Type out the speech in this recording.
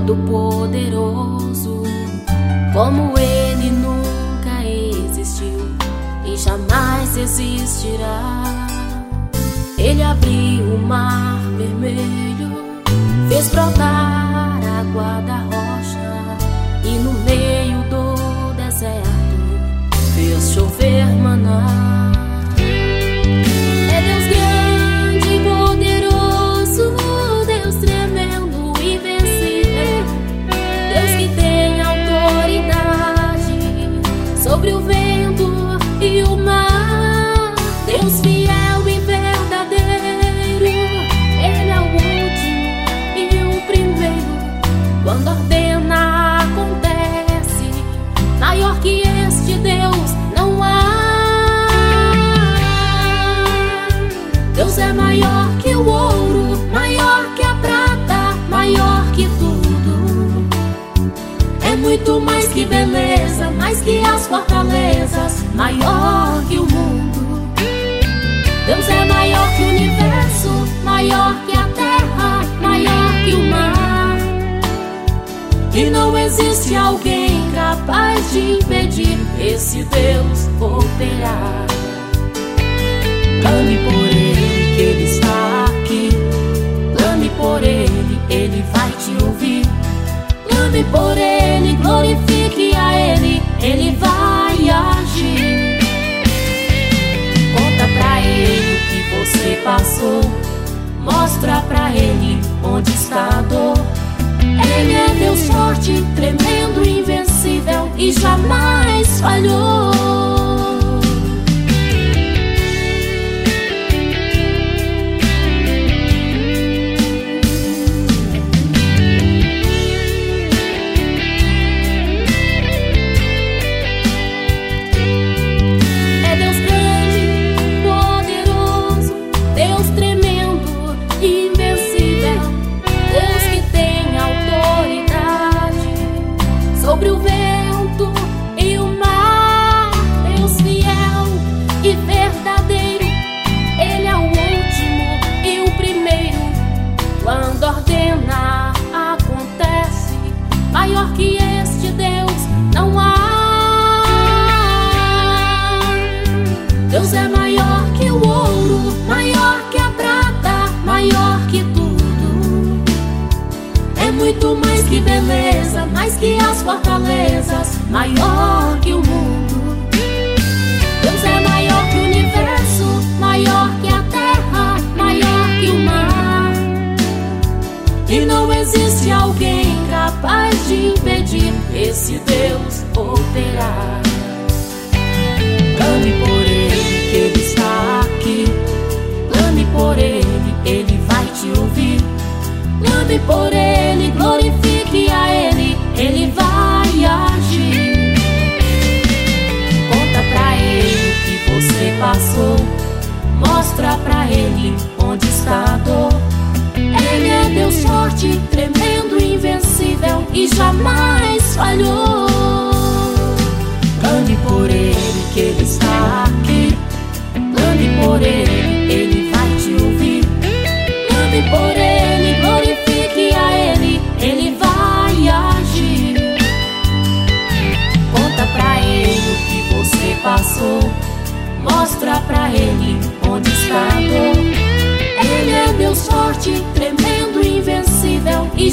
Todo-Poderoso, como Ele nunca existiu e jamais existirá. Ele abriu o mar vermelho, fez brotar água da rocha, e no meio do deserto fez chover maná. É Deus grande e poderoso, Deus tremendo e invencível, Deus que tem autoridade sobre o vento e o mar, Deus fiel e verdadeiro. Ele é o último e o primeiro, quando ordena acontece, maior que este Deus não há. Deus é maior que o ouro, maior que a prata, maior que tudo. É muito mais que beleza, mais que as fortalezas, maior que o mundo. Deus é maior que o universo, maior que a terra, maior que o mar. E não existe alguém capaz de impedir esse Deus operar. Clame por Ele, que Ele está aqui. Clame por Ele, Ele vai te ouvir. Clame por Ele, glorifique a Ele, Ele vai agir. Conta pra Ele o que você passou, mostra pra Ele onde está a dor. Ele é Deus forte, tremendo, invencível e jamais falhou. Sobre o vento e o mar, Deus fiel e verdadeiro. Ele é o último e o primeiro, quando ordena acontece, maior que este Deus não há. Deus é maior que o ouro, maior que a prata, maior que tudo. É muito mais que beleza, mais que as fortalezas, maior que o mundo. Deus é maior que o universo, maior que a terra, maior que o mar. E não existe alguém capaz de impedir esse Deus operar. Clame por Ele, que Ele está aqui. Clame por Ele, Ele vai te ouvir. Clame por Ele, glorifique a Ele, Ele vai agir. Conta pra Ele o que você passou, mostra pra Ele onde está a dor. Ele é Deus forte, tremendo, invencível e jamais falhou. Clame por Ele, que Ele está aqui. Clame por Ele, Ele vai te ouvir. Clame por Ele, glorifique a Ele, Ele vai agir. Conta pra Ele o que você passou, mostra pra Ele onde está a dor. Ele é Deus forte, tremendo, invencível e